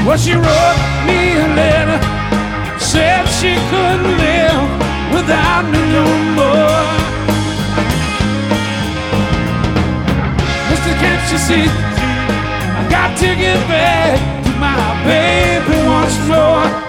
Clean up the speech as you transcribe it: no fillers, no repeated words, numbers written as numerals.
Well, she wrote me a letter, said she couldn't live without me no more. Mister, can't you see? I got to get back to my baby once more.